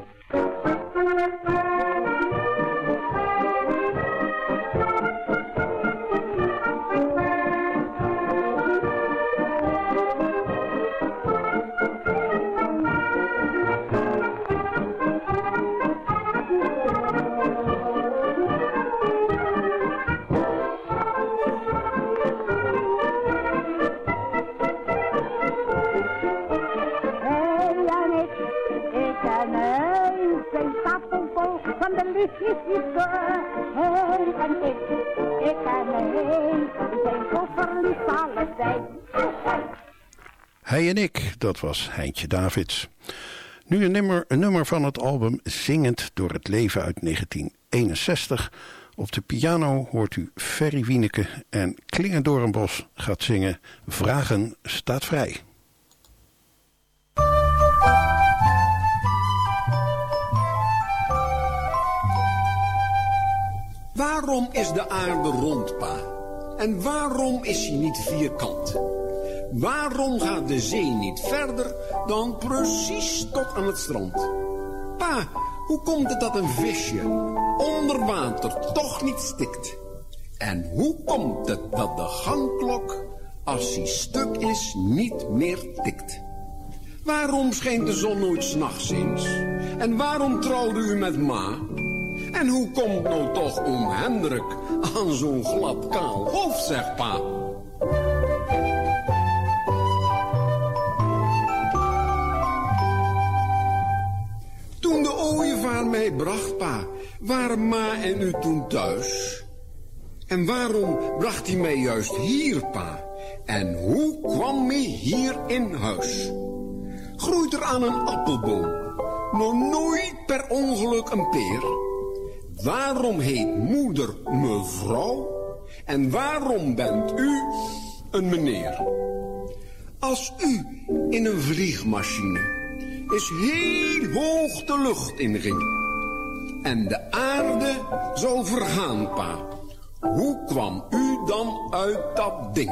Van de liefjes, hij en ik en hij, zijn zo verliefd allebei.
Hij en ik, dat was Heintje Davids. Nu een nummer van het album Zingend door het leven uit 1961. Op de piano hoort u Ferry Wieneke en Klingendoornbos gaat zingen Vragen staat vrij.
Waarom is de aarde rond, pa? En waarom is hij niet vierkant? Waarom gaat de zee niet verder dan precies tot aan het strand? Pa, hoe komt het dat een visje onder water toch niet stikt? En hoe komt het dat de gangklok, als hij stuk is, niet meer tikt? Waarom scheen de zon nooit 's nachts eens? En waarom trouwde u met ma? En hoe komt nou toch oom Hendrik aan zo'n glad kaal hoofd, zegt pa? mij bracht, pa, waren ma en u toen thuis? En waarom bracht hij mij juist hier, pa? En hoe kwam mij hier in huis? Groeit er aan een appelboom nog nooit per ongeluk een peer? Waarom heet moeder mevrouw? En waarom bent u een meneer? Als u in een vliegmachine is heel hoog de lucht inging en de aarde zou vergaan, pa, hoe kwam u dan uit dat ding?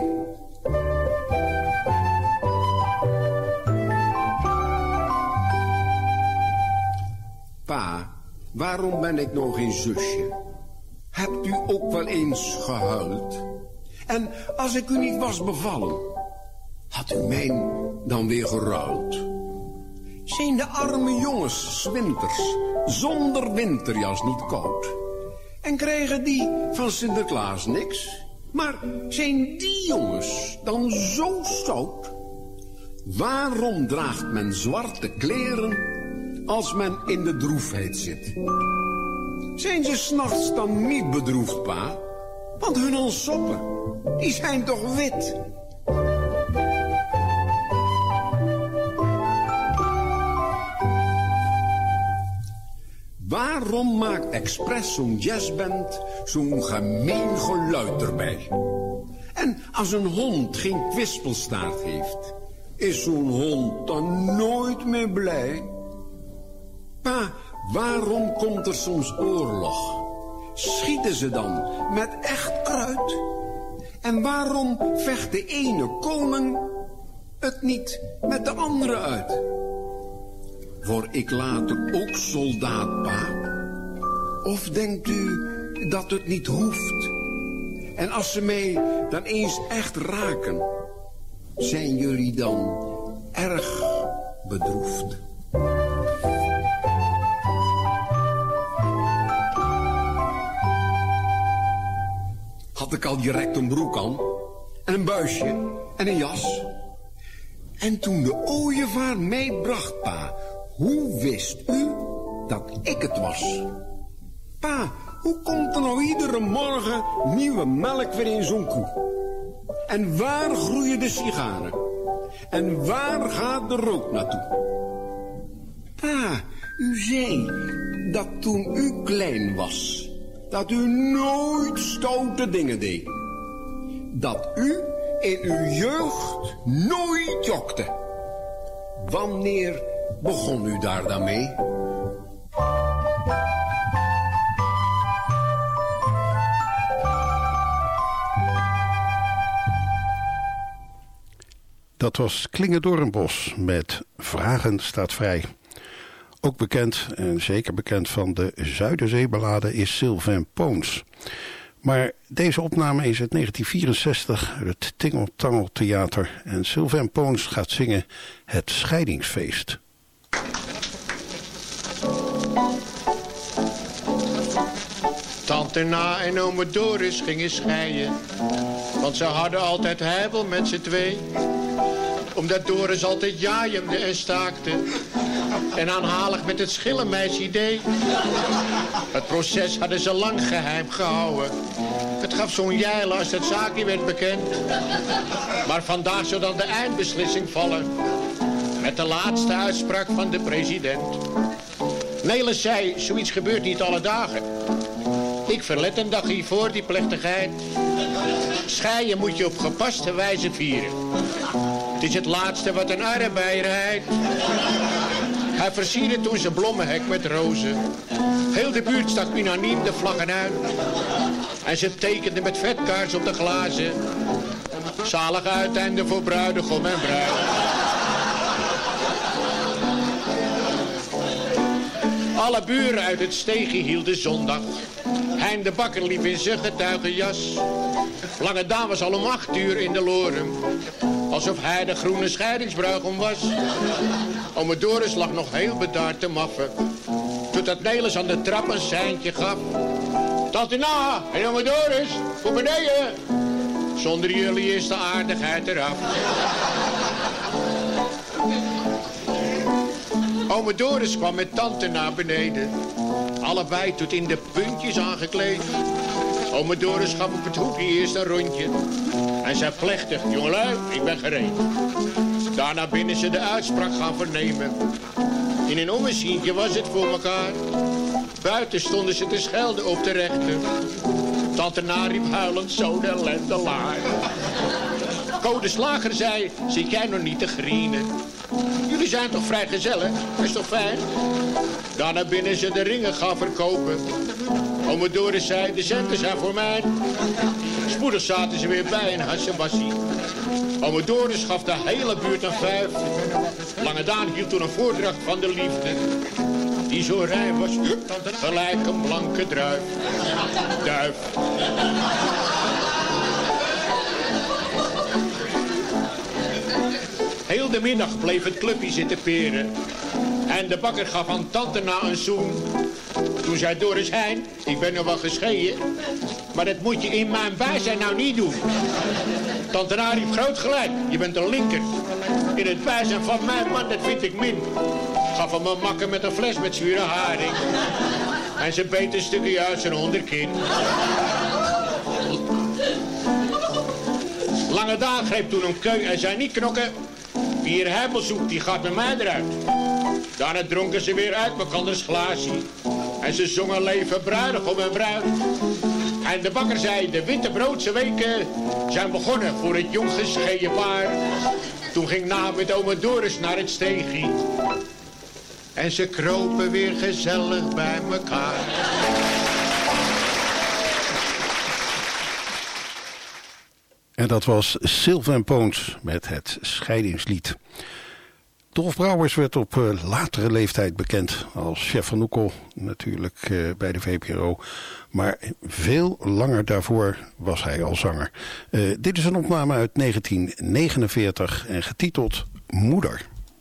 Pa, waarom ben ik nog geen zusje? Hebt u ook wel eens gehuild? En als ik u niet was bevallen, had u mij dan weer geruild? Zijn de arme jongens 's winters zonder winterjas niet koud? En krijgen die van Sinterklaas niks? Maar zijn die jongens dan zo stout? Waarom draagt men zwarte kleren als men in de droefheid zit? Zijn ze 's nachts dan niet bedroefd, pa? Want hun alsoppen, die zijn toch wit? Waarom maakt expres zo'n jazzband zo'n gemeen geluid erbij? En als een hond geen kwispelstaart heeft, is zo'n hond dan nooit meer blij? Pa, waarom komt er soms oorlog? Schieten ze dan met echt kruid? En waarom vecht de ene koning het niet met de andere uit? Word ik later ook soldaat, pa? Of denkt u dat het niet hoeft? En als ze mij dan eens echt raken, zijn jullie dan erg bedroefd? Had ik al direct een broek aan, en een buisje, en een jas. En toen de ooievaar mij bracht, pa, hoe wist u dat ik het was? Pa, hoe komt er nou iedere morgen nieuwe melk weer in zo'n koe? En waar groeien de sigaren? En waar gaat de rook naartoe? Pa, u zei dat toen u klein was, dat u nooit stoute dingen deed. Dat u in uw jeugd nooit jokte. Wanneer begon u daar dan mee?
Dat was Klingendoornbos met Vragen staat vrij. Ook bekend, en zeker bekend van de Zuiderzeeballade, is Sylvain Poons. Maar deze opname is uit 1964 uit het Tingeltangeltheater. En Sylvain Poons gaat zingen Het Scheidingsfeest.
Tante Na en ome Doris gingen scheiden, want ze hadden altijd heibel met z'n twee. Omdat Doris altijd jaaiemde en staakte en aanhalig met het schillenmeisje deed. Het proces hadden ze lang geheim gehouden. Het gaf zo'n jijl als het zaakje werd bekend. Maar vandaag zou dan de eindbeslissing vallen met de laatste uitspraak van de president. Nelis zei, zoiets gebeurt niet alle dagen. Ik verlet een dag hiervoor die plechtigheid. Scheiden moet je op gepaste wijze vieren. Het is het laatste wat een arbeider rijdt. Hij versierde toen zijn blommenhek met rozen. Heel de buurt stak unaniem de vlaggen uit. En ze tekenden met vetkaars op de glazen. Zalig uiteinde voor bruidegom en bruid. Alle buren uit het steegje hielden zondag. Hein de Bakker liep in zijn getuigenjas. Lange Daan was al om 8 uur in de loren. Alsof hij de groene scheidingsbruigom was. Ome Doris lag nog heel bedaard te maffen. Totdat Nelis aan de trap een seintje gaf. Tante Na en ome Doris, voor beneden. Zonder jullie is de aardigheid eraf. Ome Doris kwam met tante naar beneden. allebei tot in de puntjes aangekleed. Ome Doris gaf op het hoekje eerst een rondje. En zei plechtig, jongelui, ik ben gereed. Daarna binnen ze de uitspraak gaan vernemen. In een ommezientje was het voor elkaar. Buiten stonden ze te schelden op de rechter. Tante Na riep huilend, zo de lentelaar. Co de Slager zei, zit jij nog niet te grienen? Jullie zijn toch vrij gezellig, dat is toch fijn? Daarna binnen ze de ringen gaan verkopen. Ome Doris zei, de centen zijn voor mij. Spoedig zaten ze weer bij een hassenwassie. Ome Doris gaf de hele buurt een 5. Lange Daan hield toen een voordracht van de liefde. Die zo rein was, gelijk een blanke druif. Duif. Heel de middag bleef het clubje zitten peren. En de bakker gaf aan tante Na een zoen. Toen zei Doris Hein, ik ben nog wel gescheiden. Maar dat moet je in mijn bijzijn nou niet doen. Tante Na riep groot gelijk, je bent een linker. In het bijzijn van mijn man, dat vind ik min. Gaf hem een makker met een fles met zure haring. En ze beet een stukje uit zijn onderkin. Lange Daan greep toen een keu en zei niet knokken. Wie hier heibel zoekt, die gaat met mij eruit. Daarna dronken ze weer uit elkanders glaasje. En ze zongen leven bruidegom en bruid. En de bakker zei, de wittebroodse weken zijn begonnen voor het jong gescheiden paar. Toen ging Na met ome Doris naar het steegje. En ze kropen weer gezellig bij elkaar.
En dat was Sylvain Poons met het scheidingslied. Dolf Brouwers werd op latere leeftijd bekend als chef van Oekel, natuurlijk bij de VPRO. Maar veel langer daarvoor was hij al zanger. Dit is een opname uit 1949 en getiteld Moeder.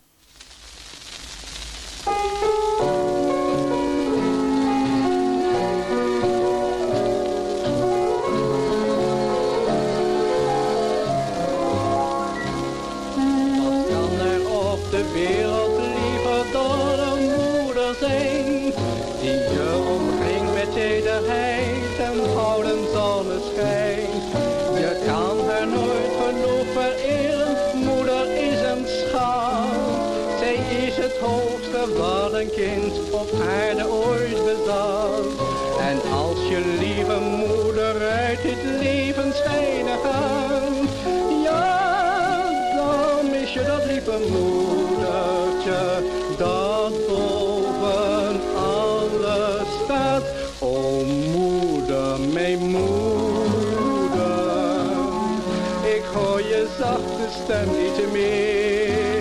Wat een kind op aarde ooit bezat. En als je lieve moeder uit dit leven schijnen gaat, ja, dan mis je dat lieve moedertje dat boven alles staat. O moeder, mijn moeder, ik hoor je zachte stem niet meer.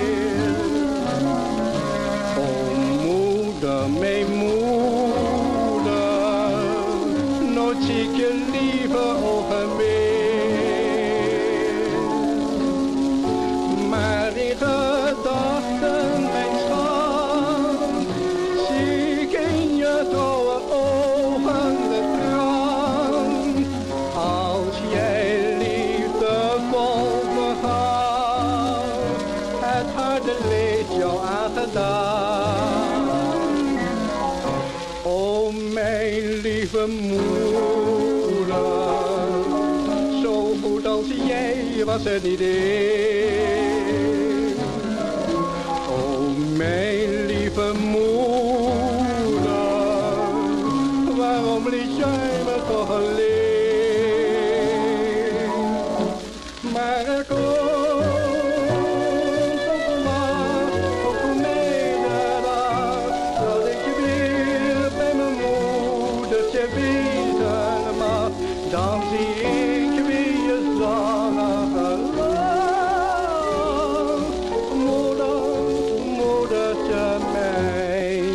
Mijn moeder, nooit zie ik je lieve ogen meer. Maar in gedachten, mijn schat, zie ik in je trouwe ogen de traan. Als jij liefdevol begaat, het harde leed jou aangedaan. Lieve moeder, zo goed als jij was het niet één. O mijn lieve moeder, waarom liet jij me toch alleen? Maar er komt op maar op mij de dag dat ik je weer bij mijn moedertje wezen mag. Dan zie ik weer je zonnige lach, moeder, moedertje mijn.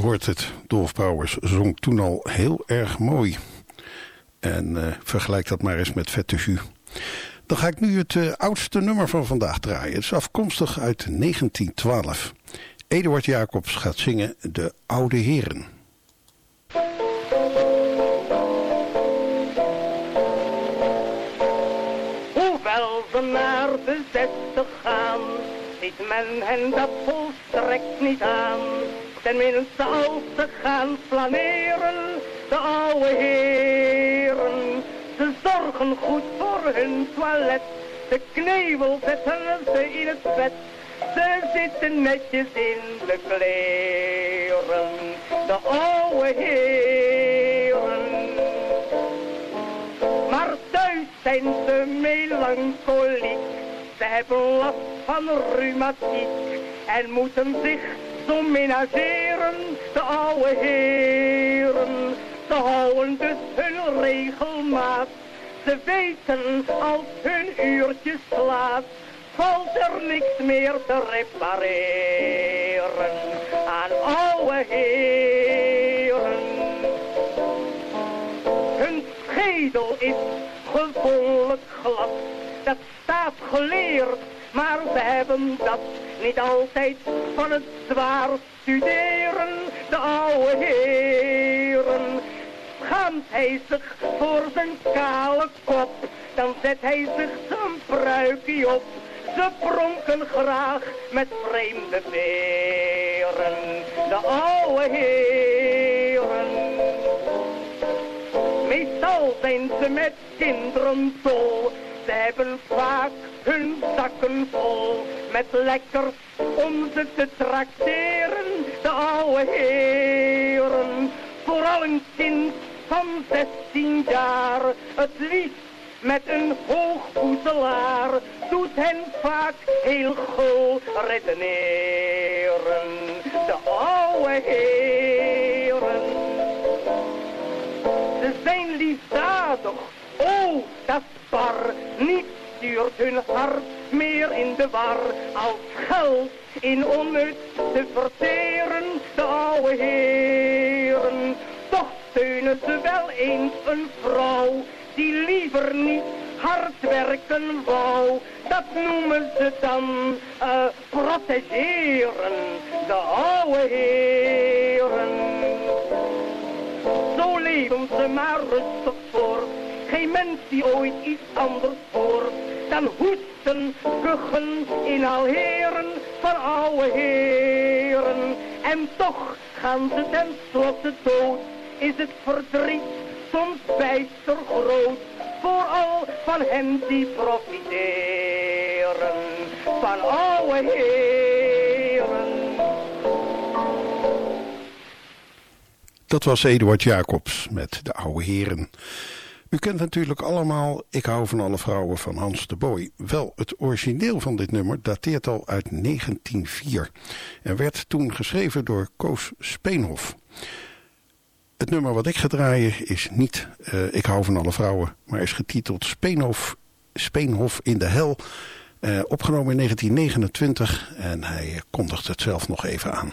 hoort het. Dolf Brouwers zong toen al heel erg mooi. En vergelijk dat maar eens met Vette Jus. Dan ga ik nu het oudste nummer van vandaag draaien. Het is afkomstig uit 1912. Eduard Jacobs gaat zingen De Oude Heren.
Hoewel ze naar de 60 gaan, ziet men hen dat volstrekt niet aan. Tenminste als ze gaan flaneren, de oude heren. Ze zorgen goed voor hun toilet, de knevel zetten ze in het bed. Ze zitten netjes in de kleren, de oude heren. Maar thuis zijn ze melancholiek, ze hebben last van reumatiek en moeten zich zo menageren, de oude heren. Ze houden dus hun regelmaat, ze weten als hun uurtje slaat, valt er niks meer te repareren aan oude heren. Hun schedel is gewoonlijk glad, dat staat geleerd, maar ze hebben dat niet altijd van het zwaar studeren, de oude heren. Schaamt hij zich voor zijn kale kop, dan zet hij zich zijn pruikje op. Ze pronken graag met vreemde veren, de oude heren. Meestal zijn ze met kinderen dol, ze hebben vaak hun zakken vol met lekkers om ze te trakteren, de oude heren. Vooral een kind van 16 jaar, het liefst met een hoogboezelaar, doet hen vaak heel gul redeneren, de oude heren. Ze zijn liefdadig, oh, dat is bar, niet stuurt hun hart meer in de war, als geld in onnut te verteren, de oude heren. Toch steunen ze wel eens een vrouw, die liever niet hard werken wou. Dat noemen ze dan protégeren, de oude heren. Zo leven ze maar rustig voort, geen mens die ooit iets anders hoort dan hoesten, kuchen in al heren van oude heren. En toch gaan ze tenslotte dood, is het verdriet soms bijster groot, vooral van hen die profiteren van oude heren.
Dat was Eduard Jacobs met De Oude Heren. U kent natuurlijk allemaal Ik hou van alle vrouwen van Hans de Boy. Wel, het origineel van dit nummer dateert al uit 1904 en werd toen geschreven door Koos Speenhof. Het nummer wat ik ga draaien is niet Ik hou van alle vrouwen, maar is getiteld Speenhof in de hel. Opgenomen in 1929 en hij kondigt het zelf nog even aan.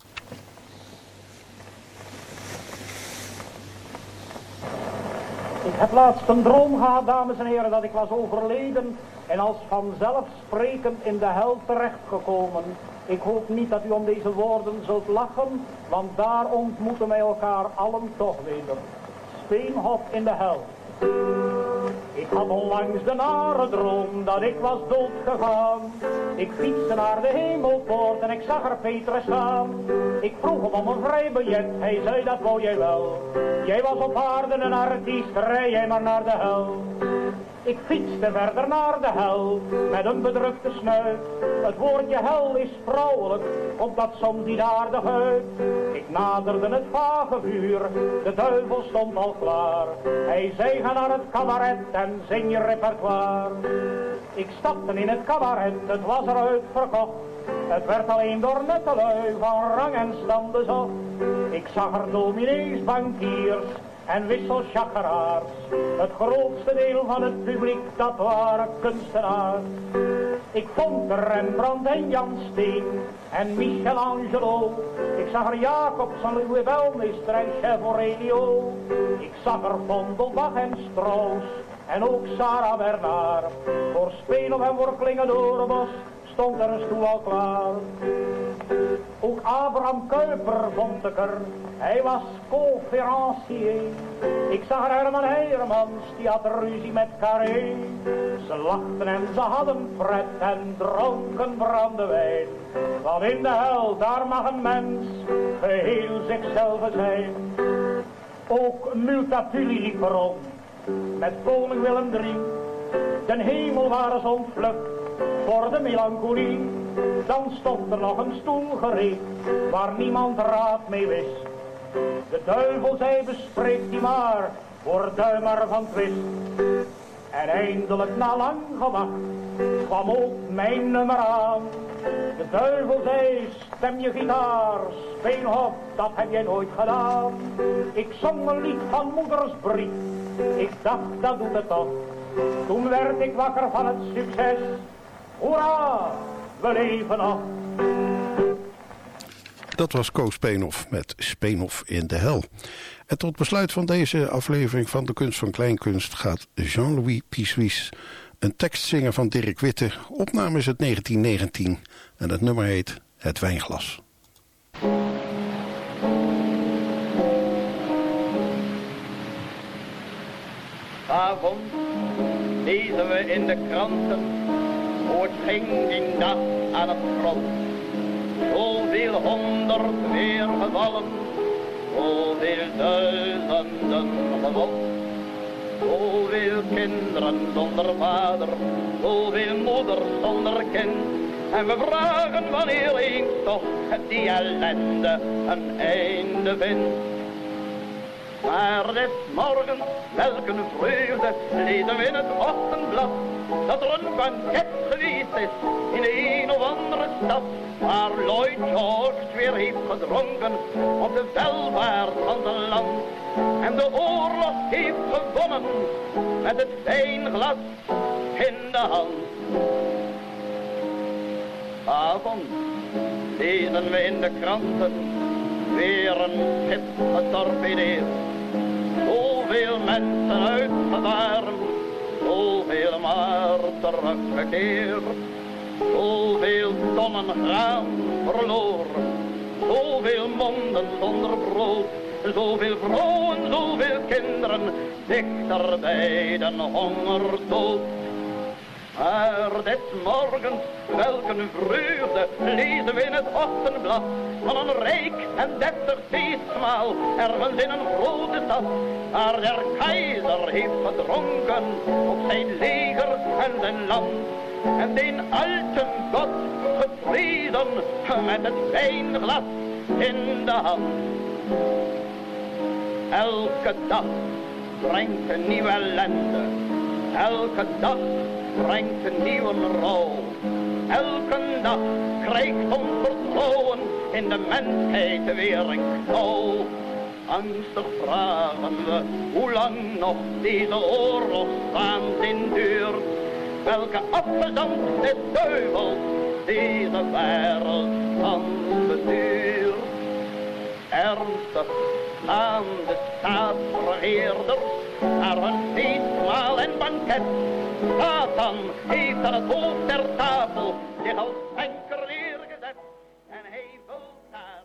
Ik heb laatst een droom gehad, dames en heren, dat ik was overleden en als vanzelfsprekend in de hel terechtgekomen. Ik hoop niet dat u om deze woorden zult lachen, want daar ontmoeten wij elkaar allen toch weder. Speenhof in de hel. Ik had onlangs de nare droom dat ik was doodgegaan. Ik fietste naar de hemelpoort en ik zag er Petrus staan. Ik vroeg hem om een vrijbiljet, hij zei dat wou jij wel. Jij was op aarde een artiest, rij jij maar naar de hel. Ik fietste verder naar de hel, met een bedrukte snuit. Het woordje hel is vrouwelijk, komt dat soms niet aardig uit. Ik naderde het vage vuur, de duivel stond al klaar. Hij zei ga naar het cabaret en zing je repertoire. Ik stapte in het cabaret, het was eruit verkocht. Het werd alleen door nette lui van rang en stand bezocht. Ik zag er dominees, bankiers en wisselchageraars. Het grootste deel van het publiek, dat waren kunstenaars. Ik vond er Rembrandt en Jan Steen en Michelangelo. Ik zag er Jacobs en Louis Welmeester en Chef Aurelio. Ik zag er Vondelbach en Strauss en ook Sarah Bernard. Voor Spelov en voor Klingendorenbos stond er een stoel al klaar. Ook Abraham Kuyper vond ik er, hij was conférencier. Ik zag Herman Heijmans, die had ruzie met Carré. Ze lachten en ze hadden pret en dronken brandewijn. Want in de hel, daar mag een mens geheel zichzelf zijn. Ook Multatuli liep rond, met koning Willem III. Den hemel waren ze ontvlucht voor de melancholie. Dan stond er nog een stoel gereed, waar niemand raad mee wist. De duivel zei, bespreek die maar, voor duimer van twist. En eindelijk na lang gewacht, kwam ook mijn nummer aan. De duivel zei, stem je gitaar, Speenhof, dat heb jij nooit gedaan. Ik zong een lied van moeders brief, ik dacht dat doet het toch. Toen werd ik wakker van het succes, hoera, we leven nog.
Dat was Koos Speenhof met Speenhof in de hel. En tot besluit van deze aflevering van De Kunst van Kleinkunst gaat Jean-Louis Pissuis een tekst zingen van Dirk Witte. Opname is het 1919 en het nummer heet Het Wijnglas.
Vanavond lezen we in de kranten hoe het ging die dag aan het front. Zoveel 100 weer gevallen, zoveel duizenden gewond. Zoveel kinderen zonder vader, zoveel moeders zonder kind. En we vragen wanneer eens toch die ellende een einde vindt. Maar des morgens, welk een vreugde, lezen we in het ochtendblad dat er een banket geweest is in een of andere stad, waar Lloyd George weer heeft gedronken op de welvaart van zijn land en de oorlog heeft gewonnen met het wijnglas in de hand. Vanavond lezen we in de kranten weer een schip getorpedeerd. Zoveel mensen uitgevaren, zoveel maar teruggekeerd. Zoveel tonnen graan verloren, zoveel monden zonder brood. Zoveel vrouwen, zoveel kinderen, dichter bij de hongerdood. Maar des morgens, welk een vreugde, lezen we in het ochtendblad van een rijk en deftig feestmaal ergens in een grote stad, waar der keizer heeft gedronken op zijn leger en zijn land en den alten God geprezen met het wijnglas in de hand. Elke dag brengt een nieuwe ellende, elke dag brengt een nieuwe rouw. Elke dag krijgt ons vertrouwen in de mensheid weer een knauw. Angstig vragen we hoe lang nog deze oorlogswaanzin duurt. Welke afgezant des duivels deze wereld van bestuurt. Ernstig aan de staatsregeerders naar hun feestmaal en banket. Satan heeft aan het hoofd der tafel zich als anker neergezet en hij vult daar.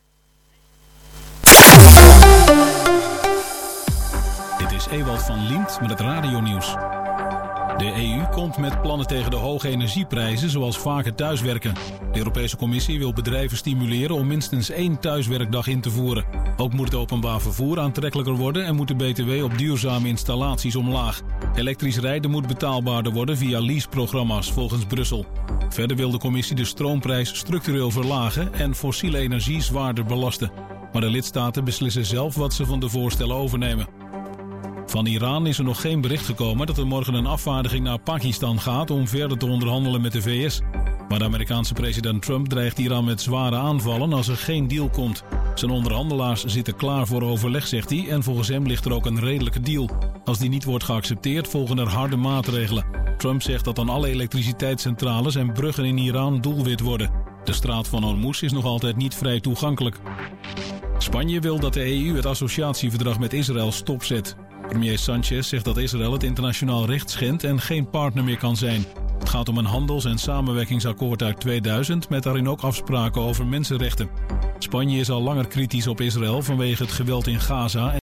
Dit is Ewald van Liemt met het radionieuws. De EU komt met plannen tegen de hoge energieprijzen, zoals vaker thuiswerken. De Europese Commissie wil bedrijven stimuleren om minstens 1 thuiswerkdag in te voeren. Ook moet het openbaar vervoer aantrekkelijker worden en moet de BTW op duurzame installaties omlaag. Elektrisch rijden moet betaalbaarder worden via leaseprogramma's volgens Brussel. Verder wil de Commissie de stroomprijs structureel verlagen en fossiele energie zwaarder belasten. Maar de lidstaten beslissen zelf wat ze van de voorstellen overnemen. Van Iran is er nog geen bericht gekomen dat er morgen een afvaardiging naar Pakistan gaat om verder te onderhandelen met de VS. Maar de Amerikaanse president Trump dreigt Iran met zware aanvallen als er geen deal komt. Zijn onderhandelaars zitten klaar voor overleg, zegt hij, en volgens hem ligt er ook een redelijke deal. Als die niet wordt geaccepteerd, volgen er harde maatregelen. Trump zegt dat dan alle elektriciteitscentrales en bruggen in Iran doelwit worden. De straat van Hormuz is nog altijd niet vrij toegankelijk. Spanje wil dat de EU het associatieverdrag met Israël stopzet. Premier Sanchez zegt dat Israël het internationaal recht schendt en geen partner meer kan zijn. Het gaat om een handels- en samenwerkingsakkoord uit 2000... met daarin ook afspraken over mensenrechten. Spanje is al langer kritisch op Israël vanwege het geweld in Gaza